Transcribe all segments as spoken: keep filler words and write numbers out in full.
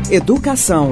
Educação.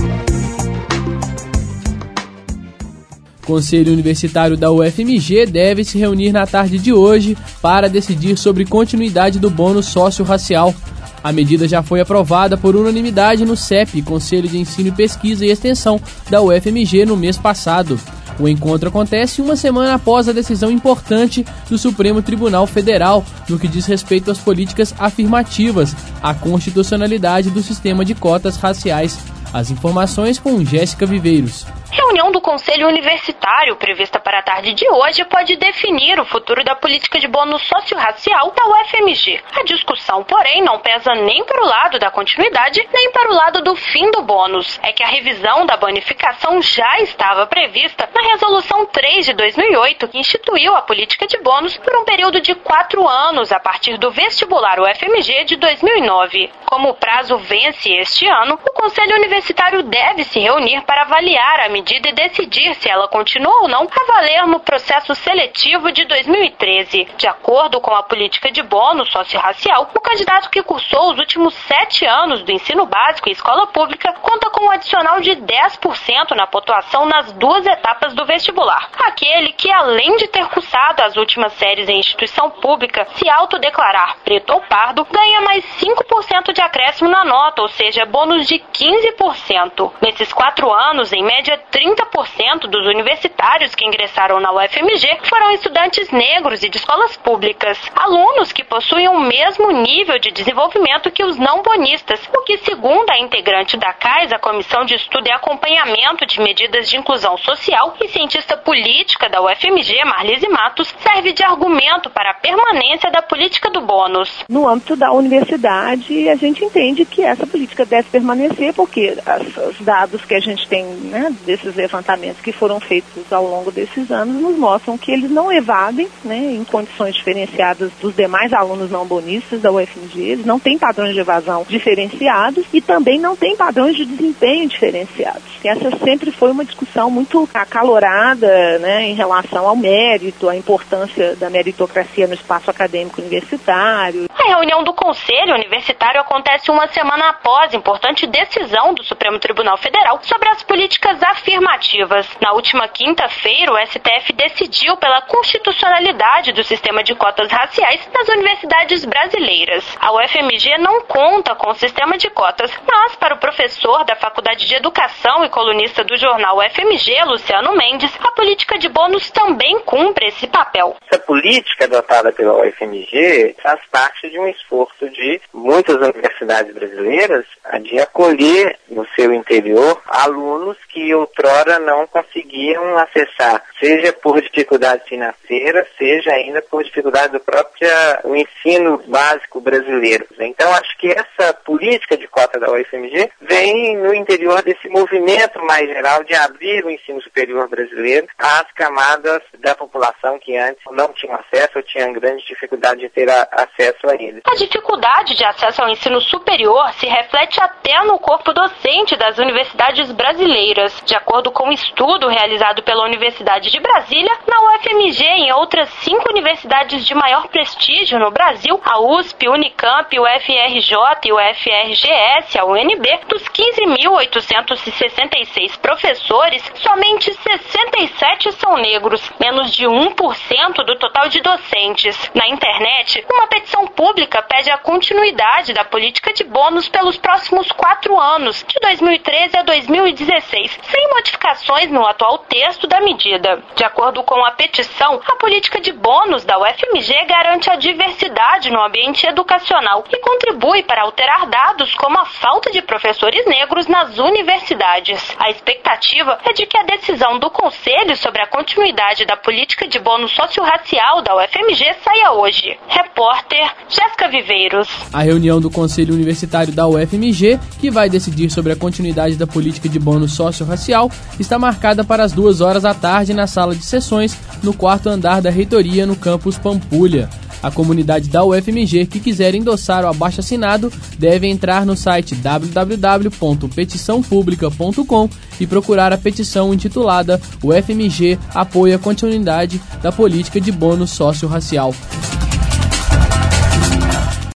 O Conselho Universitário da U F M G deve se reunir na tarde de hoje para decidir sobre continuidade do bônus socio-racial. A medida já foi aprovada por unanimidade no C E P, Conselho de Ensino, Pesquisa e Extensão da U F M G, no mês passado. O encontro acontece uma semana após a decisão importante do Supremo Tribunal Federal no que diz respeito às políticas afirmativas, à constitucionalidade do sistema de cotas raciais. As informações com Jéssica Viveiros. Reunião do Conselho Universitário, prevista para a tarde de hoje, pode definir o futuro da política de bônus socio-racial da U F M G. A discussão, porém, não pesa nem para o lado da continuidade, nem para o lado do fim do bônus. É que a revisão da bonificação já estava prevista na Resolução três de dois mil e oito, que instituiu a política de bônus por um período de quatro anos, a partir do vestibular U F M G de dois mil e nove. Como o prazo vence este ano, o Conselho Universitário deve se reunir para avaliar a medida e decidir se ela continua ou não a valer no processo seletivo de dois mil e treze. De acordo com a política de bônus socio-racial, o candidato que cursou os últimos sete anos do ensino básico e escola pública conta com um adicional de dez por cento na pontuação nas duas etapas do vestibular. Aquele que, além de ter cursado as últimas séries em instituição pública, se autodeclarar preto ou pardo, ganha mais cinco por cento de acréscimo na nota, ou seja, bônus de quinze por cento. Nesses quatro anos, em média, trinta por cento dos universitários que ingressaram na U F M G foram estudantes negros e de escolas públicas, alunos que possuem o mesmo nível de desenvolvimento que os não bonistas, o que, segundo a integrante da C A I S, a Comissão de Estudo e Acompanhamento de Medidas de Inclusão Social, e cientista política da U F M G, Marlise Matos, serve de argumento para a permanência da política do bônus. No âmbito da universidade, a gente entende que essa política deve permanecer, porque as, os dados que a gente tem, né, desses levantamentos que foram feitos ao longo desses anos nos mostram que eles não evadem, né, em condições diferenciadas dos demais alunos não bonistas da U F M G, eles não têm padrões de evasão diferenciados e também não têm padrões de desempenho diferenciados. E essa sempre foi uma discussão muito acalorada, né, em relação ao mérito, à importância da meritocracia no espaço acadêmico universitário. A reunião do Conselho Universitário acontece uma semana após a importante decisão do Supremo Tribunal Federal sobre as políticas afirmativas. Na última quinta-feira, o S T F decidiu pela constitucionalidade do sistema de cotas raciais nas universidades brasileiras. A U F M G não conta com o sistema de cotas, mas para o professor da Faculdade de Educação e colunista do jornal U F M G, Luciano Mendes, a política de bônus também cumpre esse papel. Essa política adotada pela U F M G faz parte de um esforço de muitas universidades brasileiras de acolher no seu interior alunos que outrora não conseguiam acessar, seja por dificuldades financeiras, seja ainda por dificuldade do próprio o ensino básico brasileiro. Então, acho que essa política de cota da U F M G vem no interior desse movimento mais geral de abrir o ensino superior brasileiro às camadas da população que antes não tinham acesso ou tinham grande dificuldade de ter a, acesso a ele. A dificuldade de acesso ao ensino superior se reflete até no corpo docente das universidades brasileiras. De acordo com um estudo realizado pela Universidade de Brasília, na U F M G e em outras cinco universidades de maior prestígio no Brasil, a U S P, Unicamp, o F R J e o F R G S, a U N B, dos quinze mil oitocentos e sessenta e seis professores, somente sessenta e sete são negros, menos de um por cento do total de docentes. Na internet, uma petição pública pede a continuidade da política de bônus pelos próximos quatro anos, de dois mil e treze a dois mil e dezesseis, sem modificações no atual texto da medida. De acordo com a petição, a política de bônus da U F M G garante a diversidade no ambiente educacional e contribui para alterar dados como a falta de professores negros nas universidades. A expectativa é de que a decisão do Conselho sobre a continuidade da política de bônus socio-racial da U F M G saia hoje. Repórter Jéssica Viveiros. A reunião do Conselho Universitário da U F M G, que vai decidir sobre a continuidade da política de bônus socio-racial, está marcada para as duas horas da tarde na sala de sessões, no quarto andar da reitoria, no campus Pampulha. A comunidade da U F M G que quiser endossar o abaixo-assinado deve entrar no site w w w ponto petição pública ponto com e procurar a petição intitulada U F M G apoia a continuidade da política de bônus socio-racial.